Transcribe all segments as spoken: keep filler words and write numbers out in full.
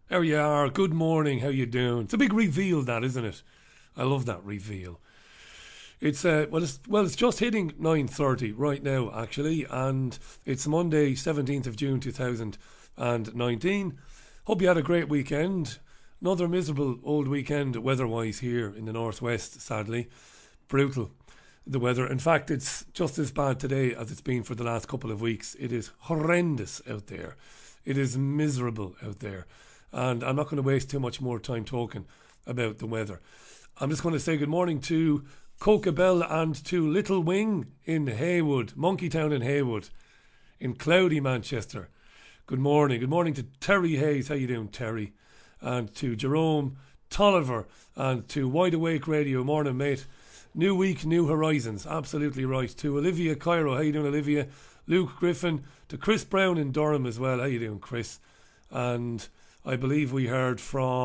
There you are. Good morning. How you doing? It's a big reveal, that isn't it? I love that reveal. It's uh, well, it's well, it's just hitting nine thirty right now, actually, and it's Monday, seventeenth of June, two thousand and nineteen. Hope you had a great weekend. Another miserable old weekend weather-wise here in the northwest. Sadly, brutal the weather. In fact, it's just as bad today as it's been for the last couple of weeks. It is horrendous out there. It is miserable out there. And I'm not going to waste too much more time talking about the weather. I'm just going to say good morning to Cokebell and to Little Wing in Haywood, Monkeytown in Haywood, in cloudy Manchester. Good morning. Good morning to Terry Hayes. How you doing, Terry? And to Jerome Tolliver and to Wide Awake Radio. Morning, mate. New week, new horizons. Absolutely right. To Olivia Cairo. How you doing, Olivia? Luke Griffin. To Chris Brown in Durham as well. How you doing, Chris? And I believe we heard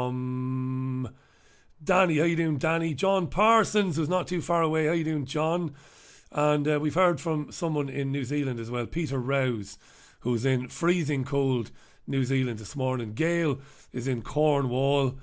from Danny. How you doing, Danny? John Parsons, who's not too far away. How you doing, John? And uh, we've heard from someone in New Zealand as well, Peter Rouse, who's in freezing cold New Zealand this morning. Gail is in Cornwall.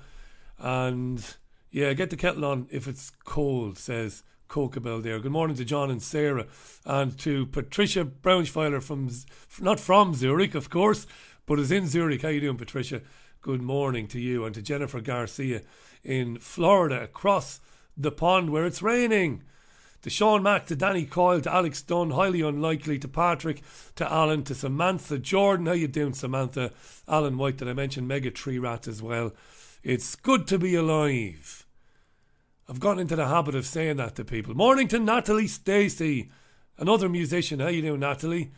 And yeah, get the kettle on if it's cold, says Cokebell there. Good morning to John and Sarah. And to Patricia Braunschweiler from, not from Zurich, of course, but is in Zurich. How you doing, Patricia? Good morning to you. And to Jennifer Garcia in Florida, across the pond where it's raining. To Sean Mack, to Danny Coyle, to Alex Dunn, highly unlikely, to Patrick, to Alan, to Samantha Jordan. How you doing, Samantha? Alan White, that I mentioned, Mega Tree Rat as well. It's good to be alive. I've gotten into the habit of saying that to people. Morning to Natalie Stacey, another musician. How you doing, Natalie?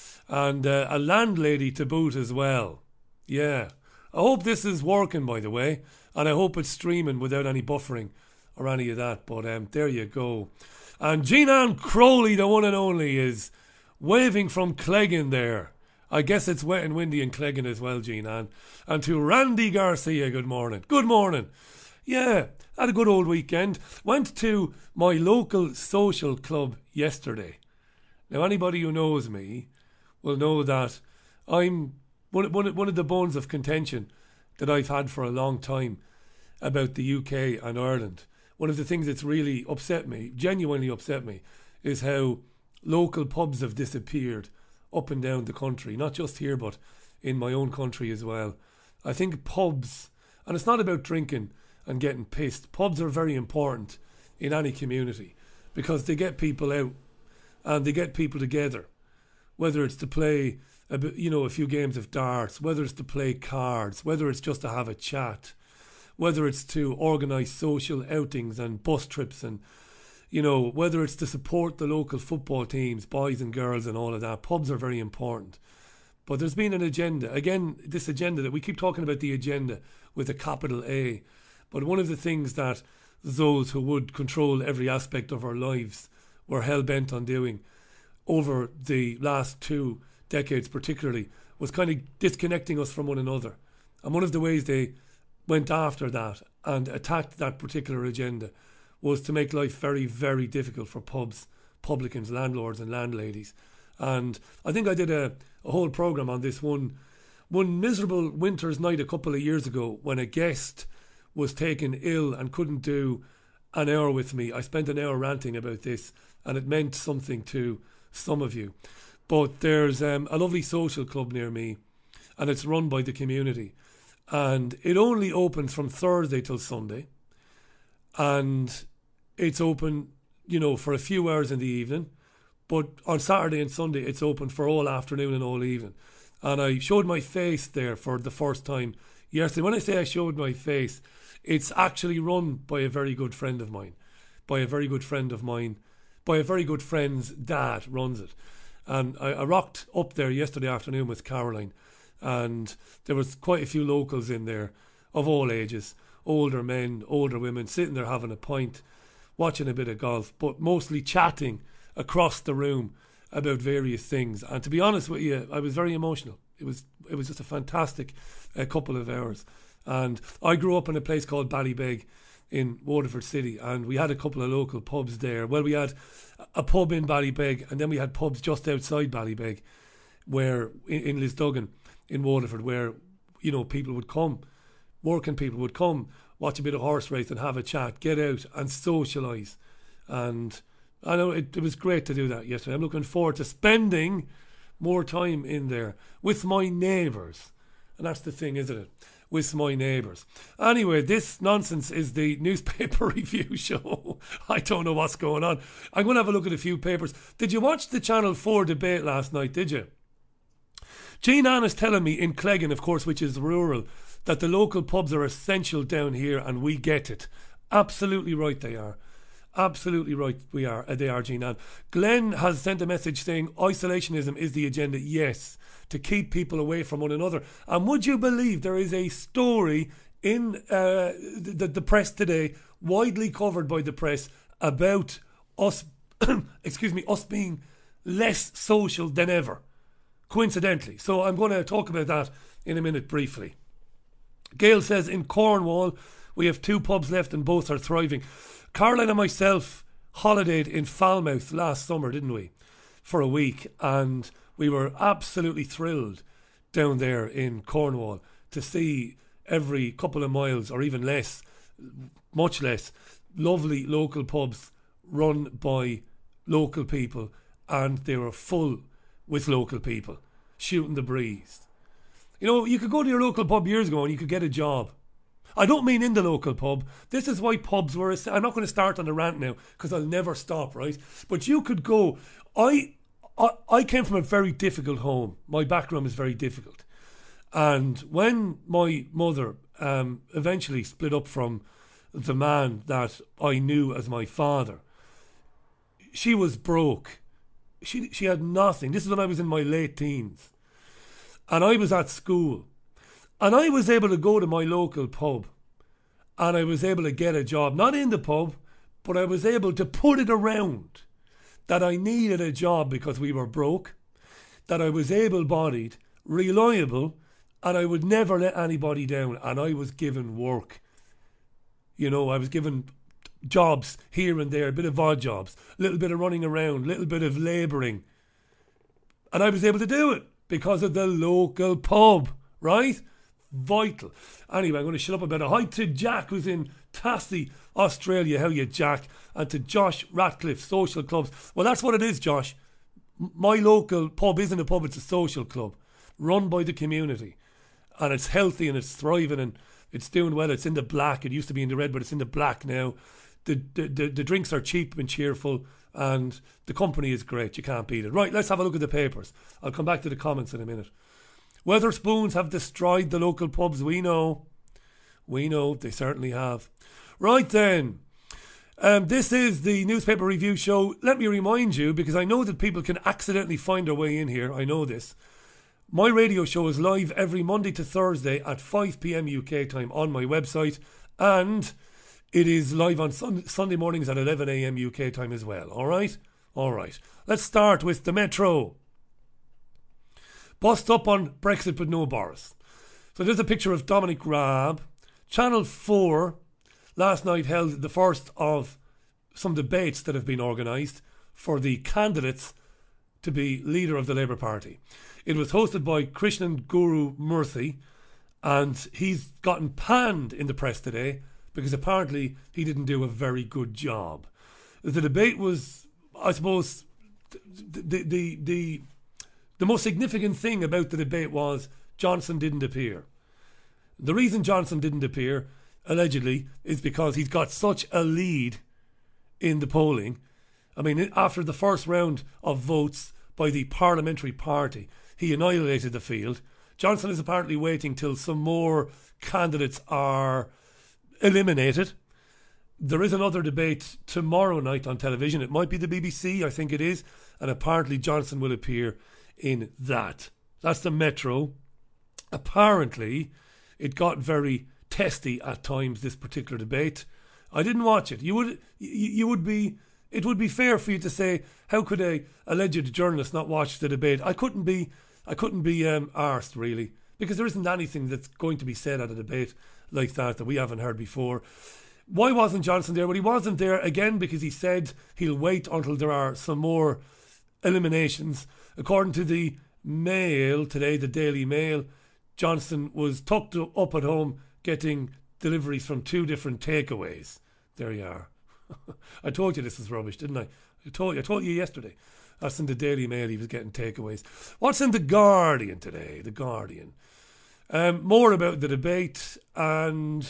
And uh, a landlady to boot as well. Yeah. I hope this is working, by the way, and I hope it's streaming without any buffering or any of that, but um, there you go. And Jean-Ann Crowley, the one and only, is waving from Cleggan there. I guess it's wet and windy in Cleggan as well, Jean-Ann. And to Randy Garcia, good morning. Good morning. Yeah, had a good old weekend. Went to my local social club yesterday. Now, anybody who knows me will know that I'm one, one, one of the bones of contention that I've had for a long time about the U K and Ireland. One of the things that's really upset me, genuinely upset me, is how local pubs have disappeared up and down the country. Not just here, but in my own country as well. I think pubs, and it's not about drinking and getting pissed, pubs are very important in any community because they get people out and they get people together. Whether it's to play a bit, you know, a few games of darts, whether it's to play cards, whether it's just to have a chat, whether it's to organise social outings and bus trips, and, you know, whether it's to support the local football teams, boys and girls and all of that. Pubs are very important. But there's been an agenda. Again, this agenda that we keep talking about, the agenda with a capital A. But one of the things that those who would control every aspect of our lives were hell-bent on doing over the last two decades particularly was kind of disconnecting us from one another. And one of the ways they went after that and attacked that particular agenda was to make life very, very difficult for pubs, publicans, landlords and landladies. And I think I did a, a whole programme on this one one miserable winter's night a couple of years ago when a guest was taken ill and couldn't do an hour with me. I spent an hour ranting about this, and it meant something to some of you. But there's um, a lovely social club near me, and it's run by the community. And it only opens from Thursday till Sunday. And it's open, you know, for a few hours in the evening. But on Saturday and Sunday, it's open for all afternoon and all evening. And I showed my face there for the first time yesterday. When I say I showed my face, it's actually run by a very good friend of mine. By a very good friend of mine. By a very good friend's dad runs it. And I, I rocked up there yesterday afternoon with Caroline. And there was quite a few locals in there of all ages. Older men, older women, sitting there having a pint, watching a bit of golf, but mostly chatting across the room about various things. And to be honest with you, I was very emotional. It was it was just a fantastic uh, couple of hours. And I grew up in a place called Ballybeg in Waterford City, and we had a couple of local pubs there. Well, we had a pub in Ballybeg, and then we had pubs just outside Ballybeg, where in, in Lisduggan, in Waterford, where, you know, people would come working people would come, watch a bit of horse race and have a chat, get out and socialise. And I know it, it was great to do that yesterday. I'm looking forward to spending more time in there with my neighbours. And that's the thing, isn't it? With my neighbours. Anyway, this nonsense is the newspaper review show. I don't know what's going on. I'm going to have a look at a few papers. Did you watch the Channel four debate last night, did you? Jean Ann is telling me in Cleggan, of course, which is rural, that the local pubs are essential down here and we get it. Absolutely right they are. Absolutely right we are. Uh, they are, Jean Ann. Glenn has sent a message saying isolationism is the agenda. Yes, to keep people away from one another. And would you believe there is a story in uh, the, the press today, widely covered by the press, about us, excuse me, us being less social than ever, coincidentally. So I'm going to talk about that in a minute briefly. Gail says in Cornwall we have two pubs left and both are thriving. Caroline and myself holidayed in Falmouth last summer, didn't we? For a week, and we were absolutely thrilled down there in Cornwall to see every couple of miles or even less, much less, lovely local pubs run by local people, and they were full with local people shooting the breeze. You know, you could go to your local pub years ago and you could get a job. I don't mean in the local pub. This is why pubs were... I'm not going to start on a rant now because I'll never stop, right? But you could go... I, I I came from a very difficult home. My background is very difficult. And when my mother um, eventually split up from the man that I knew as my father, she was broke. She she had nothing. This is when I was in my late teens. And I was at school. And I was able to go to my local pub and I was able to get a job, not in the pub, but I was able to put it around that I needed a job because we were broke, that I was able-bodied, reliable, and I would never let anybody down. And I was given work. You know, I was given jobs here and there, a bit of odd jobs, a little bit of running around, a little bit of labouring. And I was able to do it because of the local pub, right? Vital. Anyway, I'm going to shut up about it. Hi to Jack, who's in Tassie, Australia. How you, Jack? And to Josh Ratcliffe, social clubs. Well, that's what it is, Josh. My local pub isn't a pub, it's a social club run by the community. And it's healthy and it's thriving and it's doing well. It's in the black. It used to be in the red, but it's in the black now. The, the, the, the drinks are cheap and cheerful and the company is great. You can't beat it. Right, let's have a look at the papers. I'll come back to the comments in a minute. Weatherspoons have destroyed the local pubs. We know. We know. They certainly have. Right then. Um, this is the newspaper review show. Let me remind you, because I know that people can accidentally find their way in here. I know this. My radio show is live every Monday to Thursday at five p.m. U K time on my website. And it is live on sun- Sunday mornings at eleven a.m. U K time as well. All right? All right. Let's start with the Metro. Bust up on Brexit but no Boris. So there's a picture of Dominic Raab. Channel four last night held the first of some debates that have been organised for the candidates to be leader of the Labour Party. It was hosted by Krishnan Guru Murthy, and he's gotten panned in the press today because apparently he didn't do a very good job. The debate was, I suppose, the the the, the The most significant thing about the debate was Johnson didn't appear. The reason Johnson didn't appear, allegedly, is because he's got such a lead in the polling. I mean, after the first round of votes by the parliamentary party, he annihilated the field. Johnson is apparently waiting till some more candidates are eliminated. There is another debate tomorrow night on television. It might be the B B C, I think it is. And apparently Johnson will appear in that. That's the Metro. Apparently, it got very testy at times, this particular debate. I didn't watch it. You would, you, you would be, it would be fair for you to say, how could a alleged journalist not watch the debate? I couldn't be, I couldn't be um, arsed really, because there isn't anything that's going to be said at a debate like that that we haven't heard before. Why wasn't Johnson there? Well, he wasn't there again because he said he'll wait until there are some more eliminations. According to the Mail today, the Daily Mail, Johnson was tucked up at home getting deliveries from two different takeaways. There you are. I told you this was rubbish, didn't I? I told you. I told you yesterday. That's in the Daily Mail. He was getting takeaways. What's in the Guardian today? The Guardian. Um, more about the debate and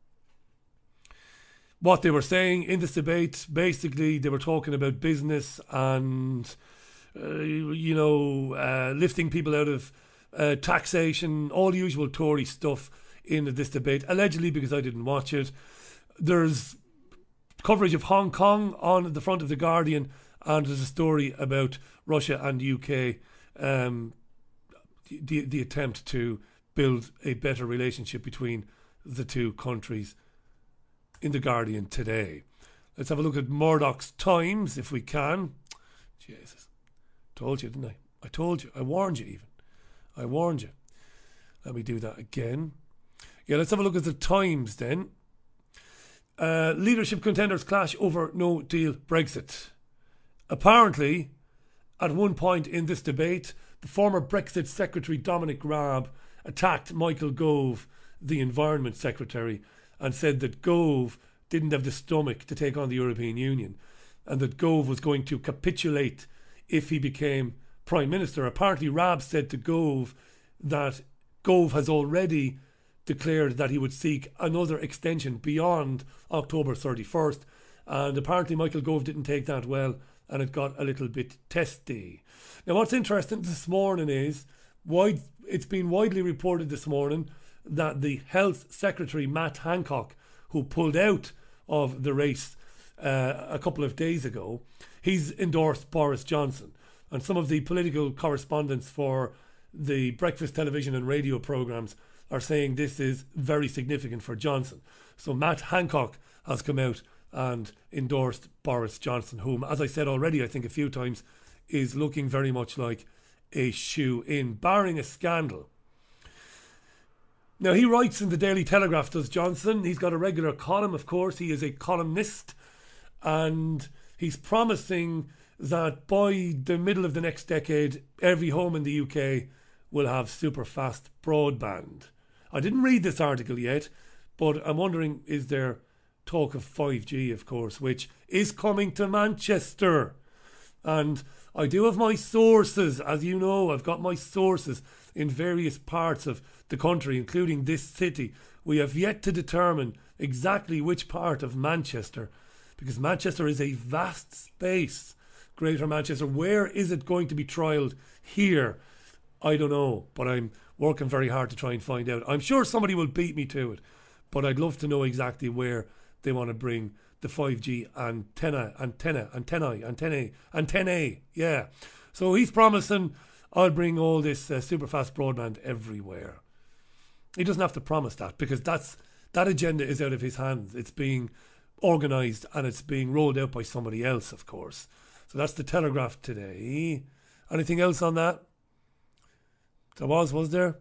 what they were saying in this debate. Basically, they were talking about business and, uh, you know, uh, lifting people out of uh, taxation, all the usual Tory stuff in this debate, allegedly, because I didn't watch it. There's coverage of Hong Kong on the front of The Guardian, and there's a story about Russia and U K, um, the, the attempt to build a better relationship between the two countries in The Guardian today. Let's have a look at Murdoch's Times, if we can. Jesus. Told you, didn't I? I told you. I warned you even. I warned you. Let me do that again. Yeah, let's have a look at the Times then. Uh, leadership contenders clash over no deal Brexit. Apparently, at one point in this debate, the former Brexit Secretary Dominic Raab attacked Michael Gove, the Environment Secretary, and said that Gove didn't have the stomach to take on the European Union, and that Gove was going to capitulate if he became Prime Minister. Apparently, Raab said to Gove that Gove has already declared that he would seek another extension beyond October thirty-first, and apparently Michael Gove didn't take that well, and it got a little bit testy. Now, what's interesting this morning is wide, it's been widely reported this morning that the Health Secretary, Matt Hancock, who pulled out of the race uh, a couple of days ago, he's endorsed Boris Johnson. And some of the political correspondents for the breakfast television and radio programmes are saying this is very significant for Johnson. So Matt Hancock has come out and endorsed Boris Johnson, whom, as I said already, I think a few times, is looking very much like a shoe-in, barring a scandal. Now, he writes in the Daily Telegraph, does Johnson. He's got a regular column, of course. He is a columnist, and he's promising that by the middle of the next decade, every home in the U K will have super fast broadband. I didn't read this article yet, but I'm wondering, is there talk of five G, of course, which is coming to Manchester? And I do have my sources, as you know. I've got my sources in various parts of the country, including this city. We have yet to determine exactly which part of Manchester, because Manchester is a vast space. Greater Manchester. Where is it going to be trialled here? I don't know, but I'm working very hard to try and find out. I'm sure somebody will beat me to it, but I'd love to know exactly where they want to bring the five G antenna, antenna, antennae, antennae, antennae. Yeah. So he's promising, I'll bring all this uh, super fast broadband everywhere. He doesn't have to promise that, because that's that agenda is out of his hands. It's being organised and it's being rolled out by somebody else, of course. So that's the Telegraph today. Anything else on that? There was, was there?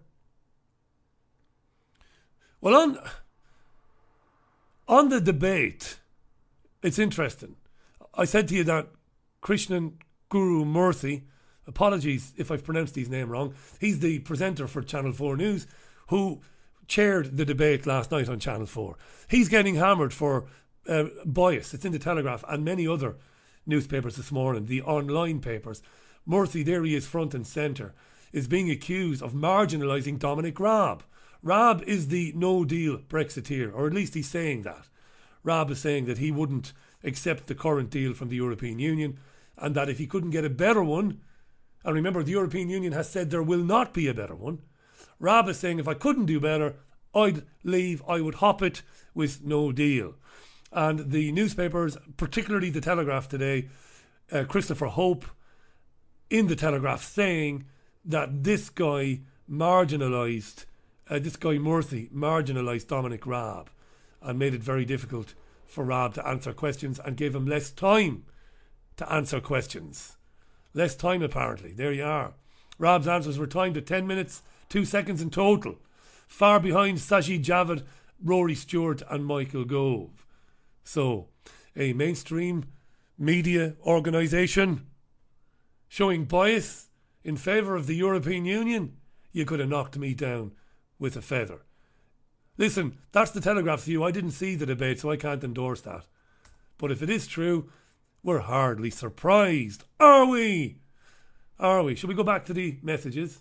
Well, on on the debate, it's interesting. I said to you that Krishnan Guru Murthy, apologies if I've pronounced his name wrong, he's the presenter for Channel four News, who chaired the debate last night on Channel four. He's getting hammered for uh, bias. It's in the Telegraph and many other newspapers this morning, the online papers. Murthy, there he is front and centre, is being accused of marginalising Dominic Raab. Raab is the no-deal Brexiteer, or at least he's saying that. Raab is saying that he wouldn't accept the current deal from the European Union, and that if he couldn't get a better one, and remember the European Union has said there will not be a better one, Raab is saying if I couldn't do better, I'd leave, I would hop it with no deal. And the newspapers, particularly the Telegraph today, uh, Christopher Hope in the Telegraph saying that this guy marginalised, uh, this guy Murthy marginalised Dominic Raab and made it very difficult for Raab to answer questions and gave him less time to answer questions. Less time, apparently. There you are. Raab's answers were timed at ten minutes, two seconds in total, far behind Sajid Javid, Rory Stewart and Michael Gove. So, a mainstream media organisation showing bias in favour of the European Union, you could have knocked me down with a feather. Listen, that's the Telegraph's view. I didn't see the debate, so I can't endorse that. But if it is true, we're hardly surprised, are we? Are we? Should we go back to the messages?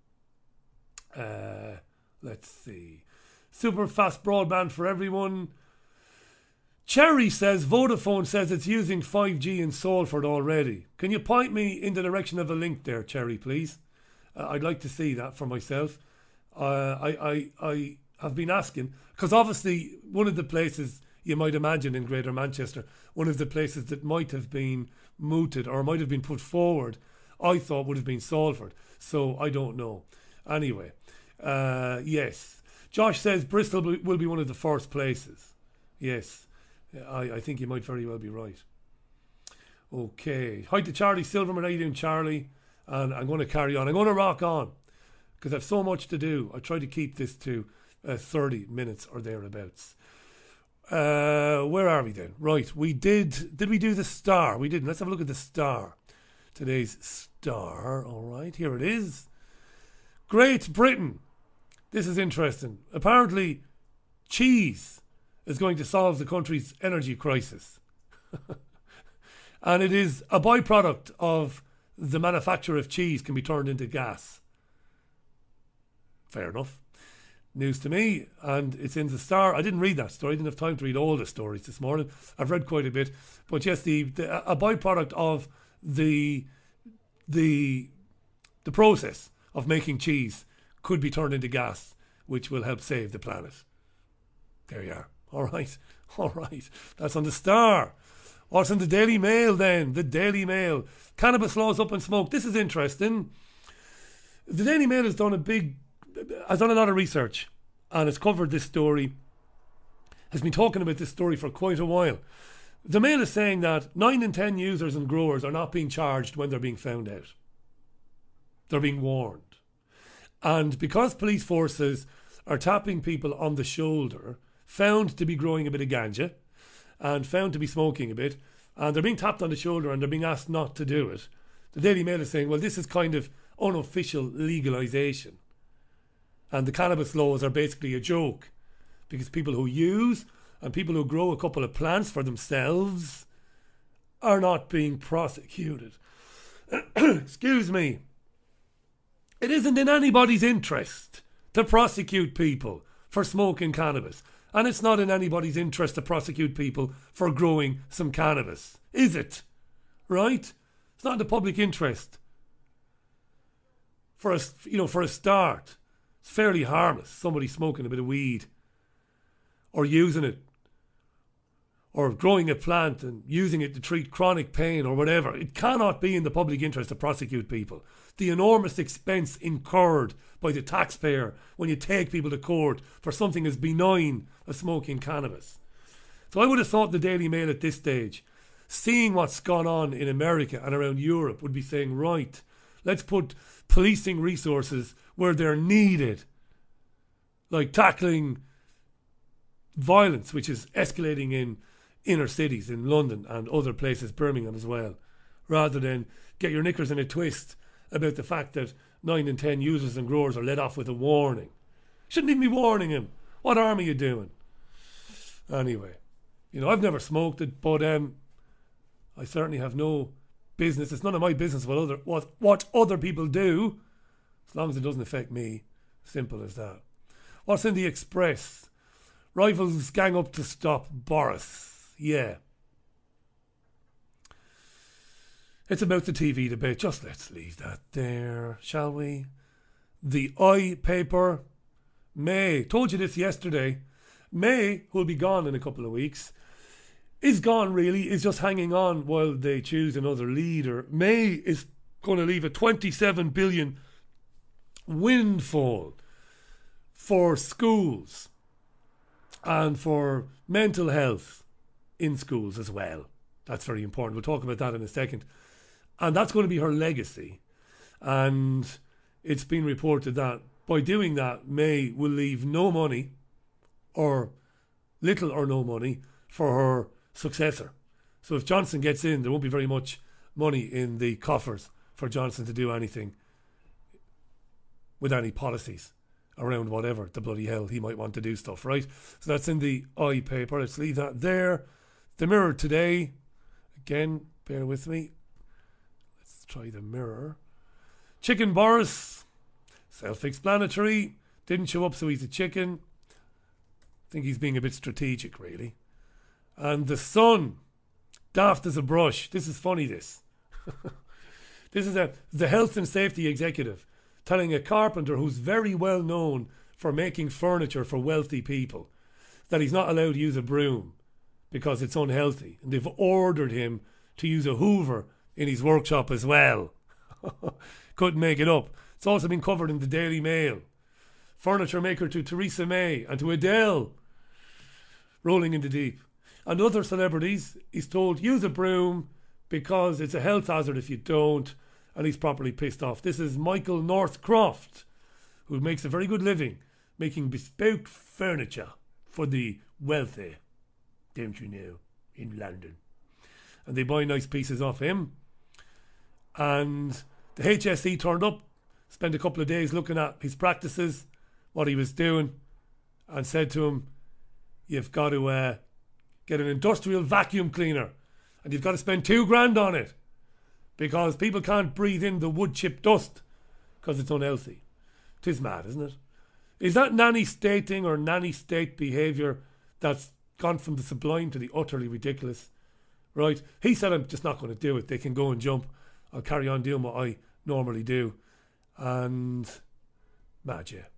Uh, let's see. Super fast broadband for everyone. Cherry says Vodafone says it's using five G in Salford already. Can you point me in the direction of a link there, Cherry, please? Uh, I'd like to see that for myself. Uh, I, I, I have been asking, because obviously one of the places you might imagine in Greater Manchester, one of the places that might have been mooted or might have been put forward, I thought would have been Salford. So I don't know. Anyway, uh, yes. Josh says Bristol will be one of the first places. Yes. I, I think you might very well be right. Okay. Hi to Charlie Silverman. How you doing, Charlie? And I'm going to carry on. I'm going to rock on because I've so much to do. I try to keep this to uh, thirty minutes or thereabouts. Uh, where are we then? Right. We did. Did we do the star? We didn't. Let's have a look at the star. Today's star. All right. Here it is. Great Britain. This is interesting. Apparently, cheese is going to solve the country's energy crisis. And it is a byproduct of the manufacture of cheese can be turned into gas. Fair enough. News to me, and it's in the Star. I didn't read that story. I didn't have time to read all the stories this morning. I've read quite a bit. But yes, the, the a byproduct of the the the process of making cheese could be turned into gas, which will help save the planet. There you are. All right, all right. That's on the Star. What's in the Daily Mail then? The Daily Mail. Cannabis laws up in smoke. This is interesting. The Daily Mail has done a big, has done a lot of research, and it's covered this story. Has been talking about this story for quite a while. The Mail is saying that nine in ten users and growers are not being charged when they're being found out. They're being warned, and because police forces are tapping people on the shoulder, found to be growing a bit of ganja and found to be smoking a bit, and they're being tapped on the shoulder and they're being asked not to do it. The Daily Mail is saying, well, this is kind of unofficial legalisation. And the cannabis laws are basically a joke because people who use and people who grow a couple of plants for themselves are not being prosecuted. Excuse me. It isn't in anybody's interest to prosecute people for smoking cannabis. And it's not in anybody's interest to prosecute people for growing some cannabis, is it? Right? It's not in the public interest. For a, you know, for a start, it's fairly harmless. Somebody smoking a bit of weed, or using it, or growing a plant and using it to treat chronic pain or whatever. It cannot be in the public interest to prosecute people. The enormous expense incurred by the taxpayer when you take people to court for something as benign as smoking cannabis. So I would have thought the Daily Mail at this stage, seeing what's gone on in America and around Europe, would be saying, right, let's put policing resources where they're needed, like tackling violence, which is escalating in inner cities, in London and other places, Birmingham as well, rather than get your knickers in a twist about the fact that nine in ten users and growers are let off with a warning. Shouldn't even be warning him. What harm are you doing? Anyway, you know, I've never smoked it, but um, I certainly have no business. It's none of my business what other what what other people do, as long as it doesn't affect me. Simple as that. What's in the Express? Rivals gang up to stop Boris. Yeah. It's about the T V debate. Just let's leave that there, shall we? The I paper. May. Told you this yesterday. May, who'll be gone in a couple of weeks, is gone really, is just hanging on while they choose another leader. May is going to leave a twenty-seven billion windfall for schools and for mental health in schools as well. That's very important. We'll talk about that in a second. And that's going to be her legacy. And it's been reported that by doing that, May will leave no money, or little or no money, for her successor. So if Johnson gets in, there won't be very much money in the coffers for Johnson to do anything with any policies around whatever the bloody hell he might want to do stuff, right? So that's in the I paper. Let's leave that there. The Mirror today. Again, bear with me. Let's try the Mirror. Chicken Boris. Self-explanatory. Didn't show up, so he's a chicken. I think he's being a bit strategic, really. And the Sun. Daft as a brush. This is funny, this. This is a, the health and safety executive telling a carpenter who's very well known for making furniture for wealthy people that he's not allowed to use a broom because it's unhealthy. And they've ordered him to use a Hoover in his workshop as well. Couldn't make it up. It's also been covered in the Daily Mail. Furniture maker to Theresa May and to Adele. Rolling in the deep. And other celebrities, he's told, use a broom because it's a health hazard if you don't. And he's properly pissed off. This is Michael Northcroft, who makes a very good living making bespoke furniture for the wealthy, don't you know, in London. And they buy nice pieces off him. And the H S E turned up, spent a couple of days looking at his practices, what he was doing, and said to him, you've got to uh, get an industrial vacuum cleaner, and you've got to spend two grand on it, because people can't breathe in the wood chip dust because it's unhealthy. 'Tis mad, isn't it? Is that nanny stating or nanny state behaviour that's gone from the sublime to the utterly ridiculous? Right? He said, I'm just not going to do it. They can go and jump. I'll carry on doing what I normally do. And mad, yeah.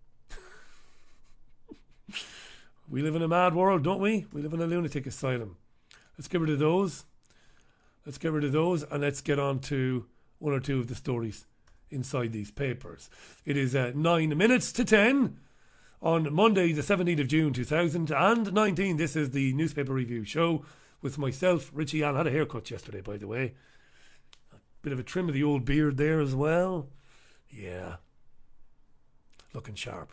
We live in a mad world, don't we? We live in a lunatic asylum. Let's get rid of those. Let's get rid of those and let's get on to one or two of the stories inside these papers. It is uh, nine minutes to ten on Monday, the seventeenth of June, two thousand nineteen. This is the Newspaper Review Show with myself, Richie Allen. Had a haircut yesterday, by the way. A bit of a trim of the old beard there as well. Yeah. Looking sharp.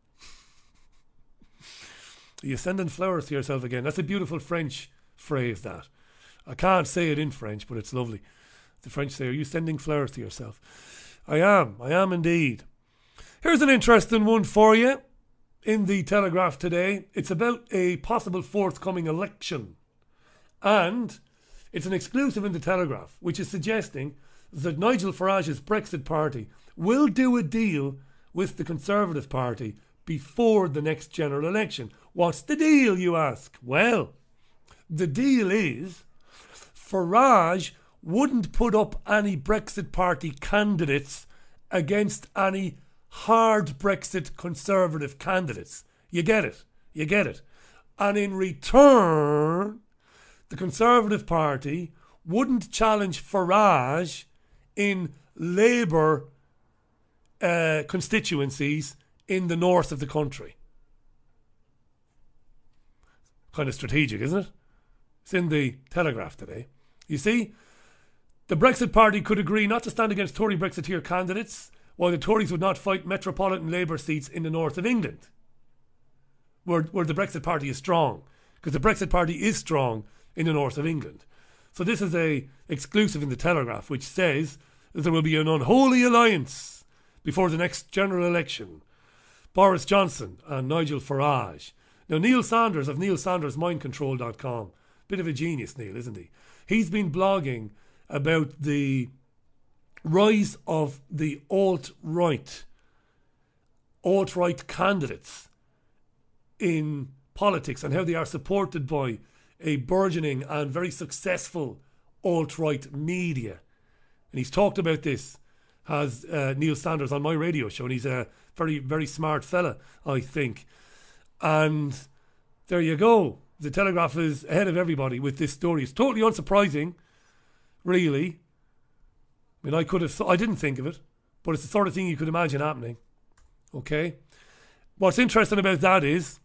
Are you sending flowers to yourself again? That's a beautiful French phrase, that. I can't say it in French, but it's lovely. The French say, are you sending flowers to yourself? I am. I am indeed. Here's an interesting one for you in the Telegraph today. It's about a possible forthcoming election. And it's an exclusive in the Telegraph, which is suggesting that Nigel Farage's Brexit party will do a deal with the Conservative Party before the next general election. What's the deal, you ask? Well, the deal is Farage wouldn't put up any Brexit Party candidates against any hard Brexit Conservative candidates. You get it. You get it. And in return, the Conservative Party wouldn't challenge Farage in Labour uh, constituencies in the north of the country. Kind of strategic, isn't it? It's in the Telegraph today. You see, the Brexit Party could agree not to stand against Tory Brexiteer candidates, while the Tories would not fight metropolitan Labour seats in the north of England, where, where the Brexit Party is strong, because the Brexit Party is strong in the north of England. So this is a exclusive in the Telegraph, which says that there will be an unholy alliance before the next general election. Boris Johnson and Nigel Farage. Now, Neil Sanders of neil sanders mind control dot com. Bit of a genius, Neil, isn't he? He's been blogging about the rise of the alt-right, alt-right candidates in politics and how they are supported by a burgeoning and very successful alt-right media. And he's talked about this, has uh, Neil Sanders, on my radio show, and he's a very, very smart fella, I think. And there you go. The Telegraph is ahead of everybody with this story. It's totally unsurprising, really. I mean, I could have, I didn't think of it, but it's the sort of thing you could imagine happening. Okay? What's interesting about that is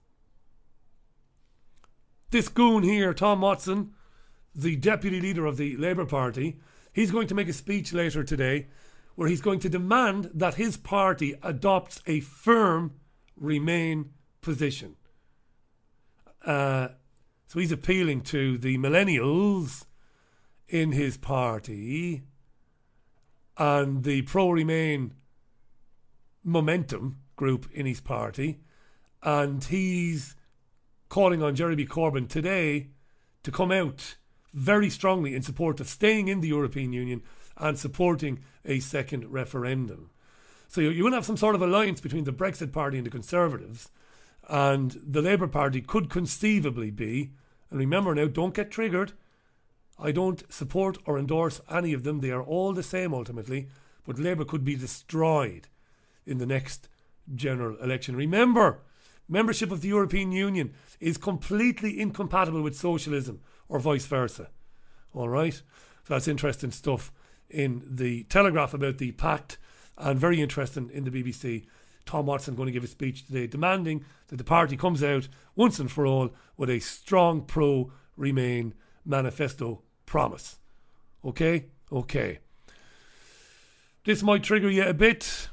this goon here, Tom Watson, the deputy leader of the Labour Party, he's going to make a speech later today where he's going to demand that his party adopts a firm Remain position. Uh, so he's appealing to the millennials in his party and the pro-Remain momentum group in his party, and he's calling on Jeremy Corbyn today to come out very strongly in support of staying in the European Union and supporting a second referendum. So you will have some sort of alliance between the Brexit Party and the Conservatives, and the Labour Party could conceivably be, and remember now, don't get triggered, I don't support or endorse any of them, they are all the same ultimately, but Labour could be destroyed in the next general election. Remember, membership of the European Union is completely incompatible with socialism, or vice versa. Alright? So that's interesting stuff in the Telegraph about the pact, and very interesting in the B B C. Tom Watson going to give a speech today demanding that the party comes out once and for all with a strong pro-Remain manifesto promise. Okay? Okay. This might trigger you a bit.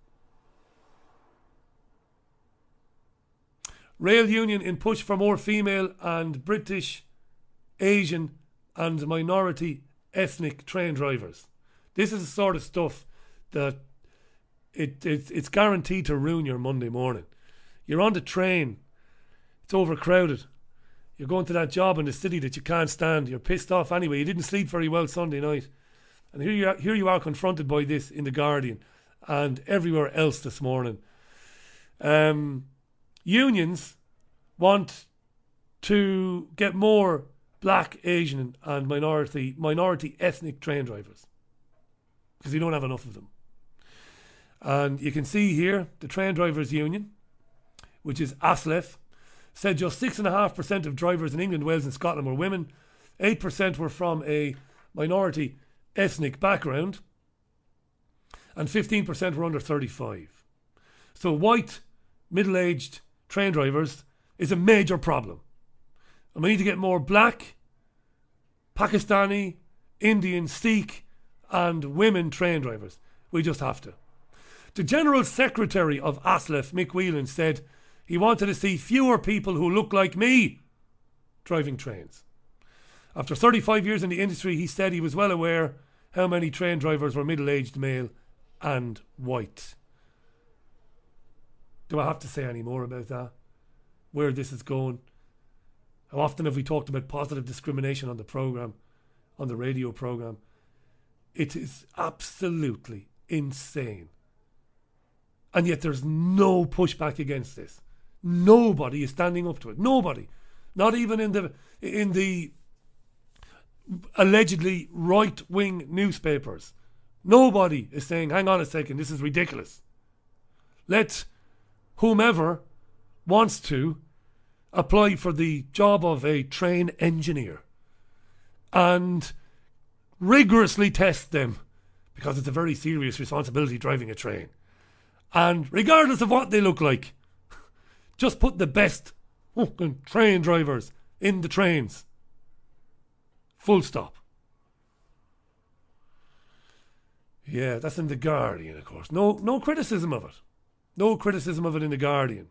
Rail union in push for more female and British, Asian and minority ethnic train drivers. This is the sort of stuff that it, it it's guaranteed to ruin your Monday morning. You're on the train, it's overcrowded. You're going to that job in the city that you can't stand. You're pissed off anyway. You didn't sleep very well Sunday night. And here you are, here you are confronted by this in The Guardian and everywhere else this morning. Um, unions want to get more black, Asian and minority minority ethnic train drivers because you don't have enough of them. And you can see here the Train Drivers Union, which is ASLEF, said just six point five percent of drivers in England, Wales and Scotland were women. eight percent were from a minority ethnic background. And fifteen percent were under thirty-five. So white, middle-aged train drivers is a major problem. And we need to get more black, Pakistani, Indian, Sikh and women train drivers. We just have to. The General Secretary of ASLEF, Mick Whelan, said he wanted to see fewer people who look like me driving trains. After thirty-five years in the industry, he said he was well aware how many train drivers were middle-aged male and white. Do I have to say any more about that? Where this is going? How often have we talked about positive discrimination on the programme, on the radio programme? It is absolutely insane. And yet there's no pushback against this. Nobody is standing up to it. Nobody. Not even in the in the allegedly right-wing newspapers. Nobody is saying, hang on a second, this is ridiculous. Let whomever wants to apply for the job of a train engineer and rigorously test them, because it's a very serious responsibility driving a train. And regardless of what they look like, just put the best fucking train drivers in the trains. Full stop. Yeah, that's in The Guardian, of course. No, no criticism of it. No criticism of it in The Guardian.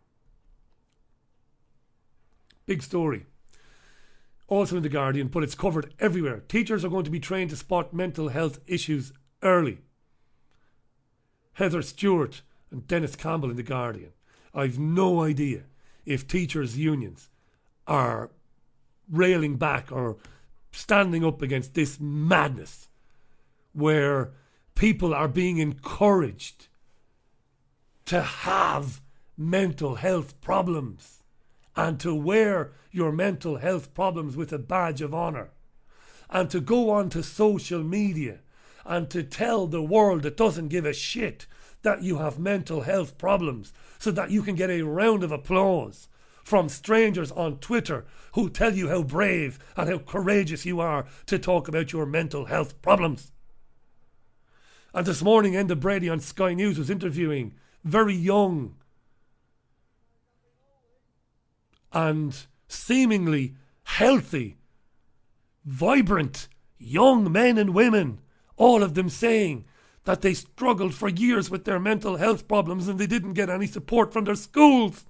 Big story. Also in The Guardian, but it's covered everywhere. Teachers are going to be trained to spot mental health issues early. Heather Stewart and Dennis Campbell in The Guardian. I've no idea if teachers' unions are railing back or standing up against this madness where people are being encouraged to have mental health problems and to wear your mental health problems with a badge of honour and to go on to social media and to tell the world that doesn't give a shit that you have mental health problems so that you can get a round of applause from strangers on Twitter who tell you how brave and how courageous you are to talk about your mental health problems. And this morning, Enda Brady on Sky News was interviewing very young and seemingly healthy, vibrant young men and women, all of them saying that they struggled for years with their mental health problems and they didn't get any support from their schools.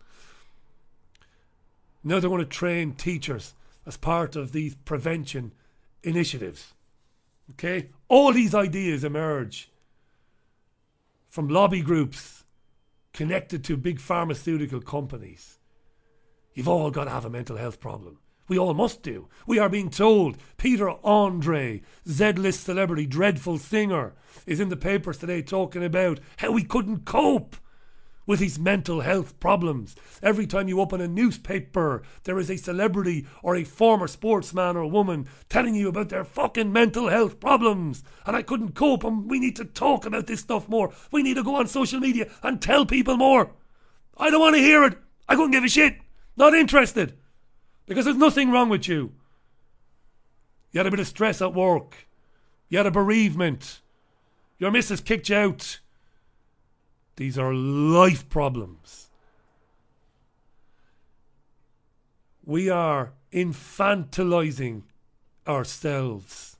Now they want to train teachers as part of these prevention initiatives. Okay? All these ideas emerge from lobby groups connected to big pharmaceutical companies. You've all got to have a mental health problem. We all must do. We are being told Peter Andre, Z-list celebrity, dreadful singer, is in the papers today talking about how he couldn't cope with his mental health problems. Every time you open a newspaper, there is a celebrity or a former sportsman or woman telling you about their fucking mental health problems. And I couldn't cope, and we need to talk about this stuff more. We need to go on social media and tell people more. I don't want to hear it. I couldn't give a shit. Not interested. Because there's nothing wrong with you. You had a bit of stress at work. You had a bereavement. Your missus kicked you out. These are life problems. We are infantilizing ourselves.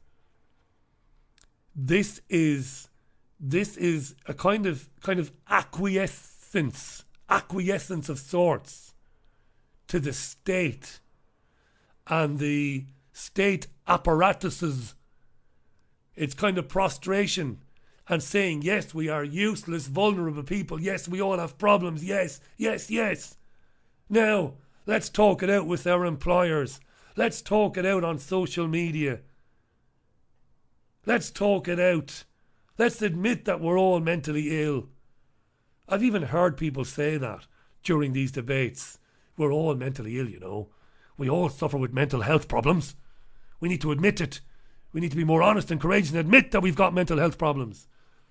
This is this is a kind of kind of acquiescence, acquiescence of sorts to the state and the state apparatuses. It's kind of prostration and saying, yes, we are useless, vulnerable people. Yes, we all have problems. Yes, yes, yes. Now, let's talk it out with our employers. Let's talk it out on social media. Let's talk it out. Let's admit that we're all mentally ill. I've even heard people say that during these debates. We're all mentally ill, you know. We all suffer with mental health problems. We need to admit it. We need to be more honest and courageous and admit that we've got mental health problems.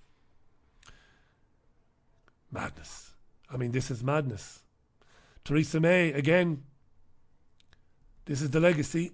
Madness. I mean, this is madness. Theresa May, again, this is the legacy.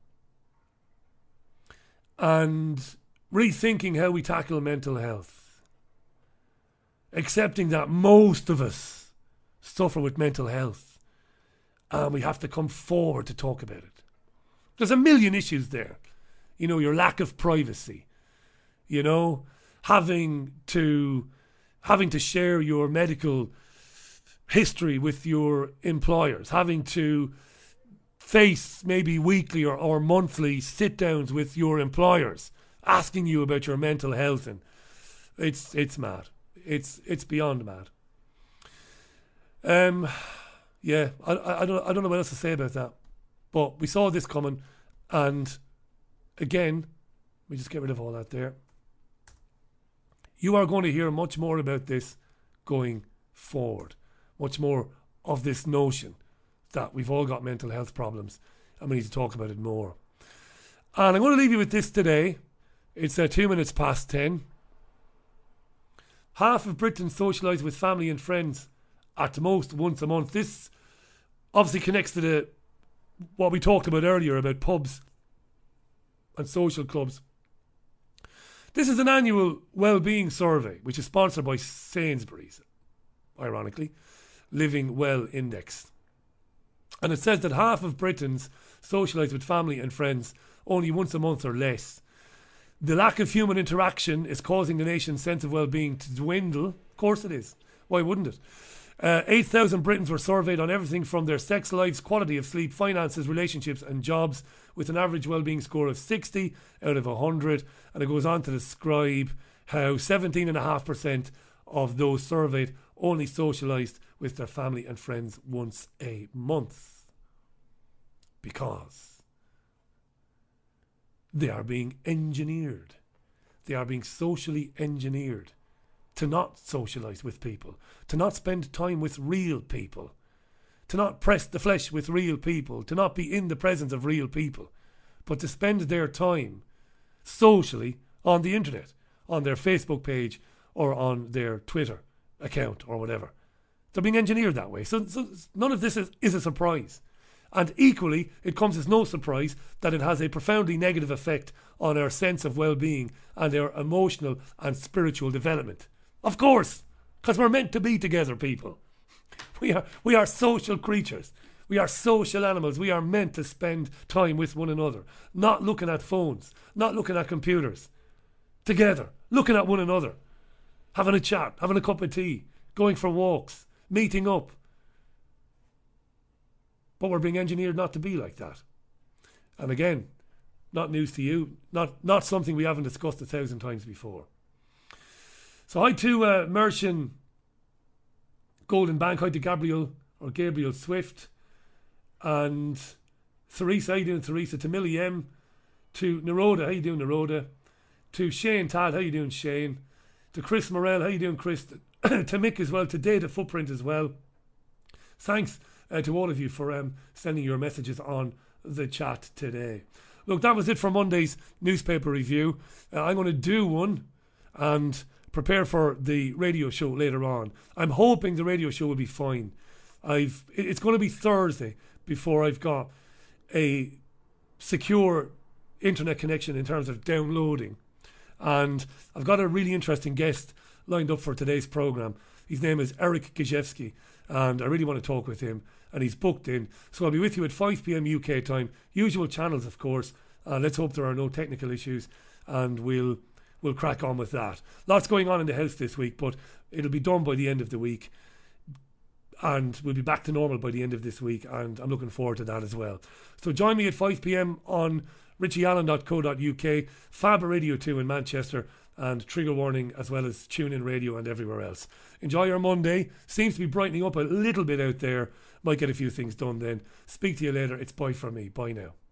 And rethinking how we tackle mental health. Accepting that most of us suffer with mental health. And we have to come forward to talk about it. There's a million issues there. You know, your lack of privacy. You know, having to having to share your medical history with your employers, having to face maybe weekly or, or monthly sit-downs with your employers, asking you about your mental health, and it's it's mad. It's it's beyond mad. Um, yeah, I, I I don't I don't know what else to say about that, but we saw this coming, and again, we just get rid of all that there. You are going to hear much more about this going forward. Much more of this notion that we've all got mental health problems and we need to talk about it more. And I'm going to leave you with this today. It's uh, two minutes past ten. Half of Britons socialise with family and friends at most once a month. This obviously connects to the what we talked about earlier about pubs and social clubs. This is an annual well-being survey which is sponsored by Sainsbury's, ironically, Living Well Index. And it says that half of Britons socialise with family and friends only once a month or less. The lack of human interaction is causing the nation's sense of well-being to dwindle. Of course it is. Why wouldn't it? Uh, eight thousand Britons were surveyed on everything from their sex lives, quality of sleep, finances, relationships and jobs, with an average well-being score of sixty out of one hundred. And it goes on to describe how seventeen point five percent of those surveyed only socialised with their family and friends once a month. Because they are being engineered. They are being socially engineered to not socialise with people, to not spend time with real people, to not press the flesh with real people, to not be in the presence of real people, but to spend their time socially on the internet, on their Facebook page or on their Twitter account or whatever. They're being engineered that way. So, so none of this is, is a surprise. And equally, it comes as no surprise that it has a profoundly negative effect on our sense of well-being and our emotional and spiritual development. Of course, because we're meant to be together, people. We are we are social creatures. We are social animals. We are meant to spend time with one another, not looking at phones, not looking at computers. Together, looking at one another, having a chat, having a cup of tea, going for walks, meeting up. But we're being engineered not to be like that. And again, not news to you, not not something we haven't discussed a thousand times before. So hi to uh, Mershon Golden Bank, hi to Gabriel or Gabriel Swift. And Theresa, how you doing, Theresa? To Millie M. To Naroda, how you doing, Naroda? To Shane Todd, how you doing, Shane? To Chris Morell, how you doing, Chris? To Mick as well, to Data Footprint as well. Thanks uh, to all of you for um, sending your messages on the chat today. Look, that was it for Monday's newspaper review. Uh, I'm going to do one and prepare for the radio show later on. I'm hoping the radio show will be fine. I've it's going to be Thursday before I've got a secure internet connection in terms of downloading, and I've got a really interesting guest lined up for today's program. His name is Eric Gajewski, and I really want to talk with him, and he's booked in, so I'll be with you at five p.m. U K time, usual channels of course. Uh, let's hope there are no technical issues, and we'll we'll crack on with that. Lots going on in the house this week, but it'll be done by the end of the week. And we'll be back to normal by the end of this week, and I'm looking forward to that as well. So join me at five p.m. on richie allen dot co dot U K, Faber Radio two in Manchester, and Trigger Warning, as well as TuneIn Radio and everywhere else. Enjoy your Monday. Seems to be brightening up a little bit out there. Might get a few things done then. Speak to you later. It's bye from me. Bye now.